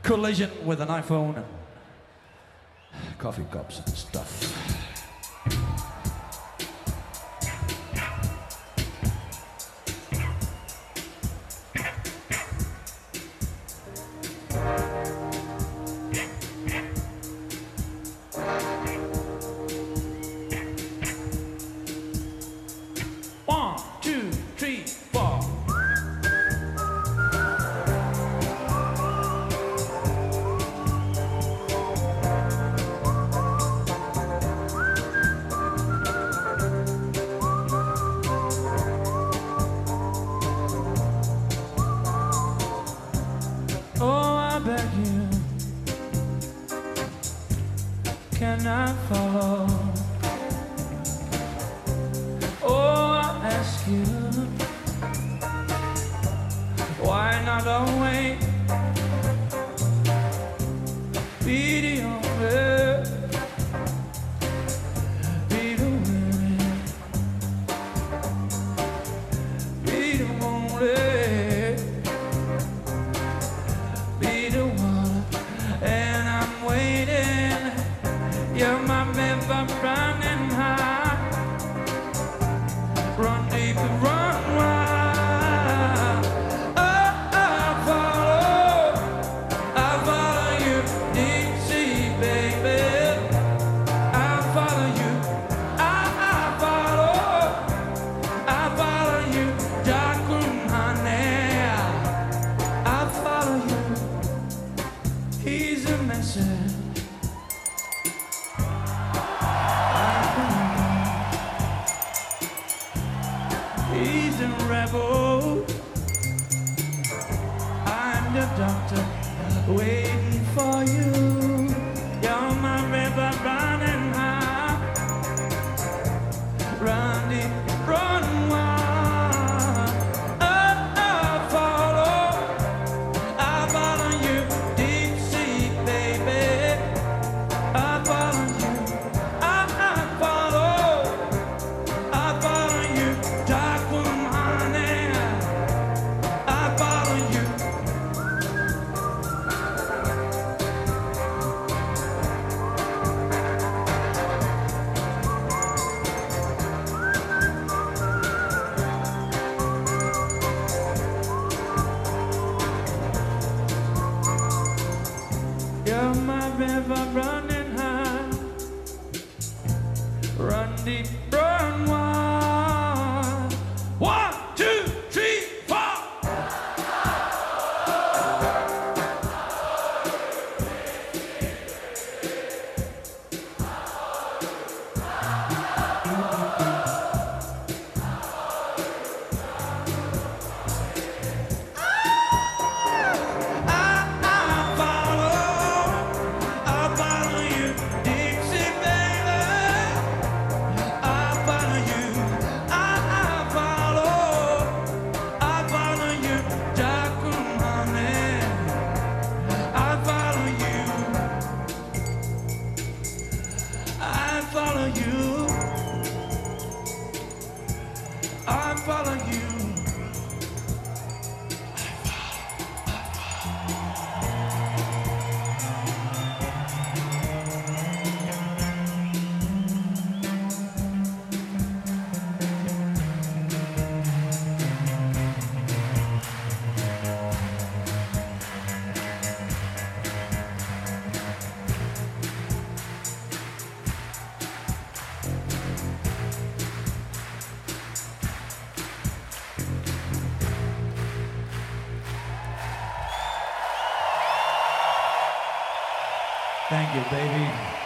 collision with an iPhone and coffee cups and stuff. One, two, three, four. Oh, I beg you, can I follow? Oh, I ask you, why not always be the only, be the winning, be the only, be the one, and I'm waiting. You're my river running high, run deep and run wide. I follow you deep sea, baby. I follow you, I follow you, dark room, honey. I follow you, he's a message. He's a rebel. I'm the doctor waiting for you. You're my river running high, run deep, run wide. I follow you, deep sea, baby. I follow you, I follow you, dark room, honey. I follow you. You're my river running high, run deep, run wide. 1, 2, 3, 4. I follow you, deep sea, baby. I follow you, I follow you, dark room, honey. I follow you, I follow you. Thank you, baby.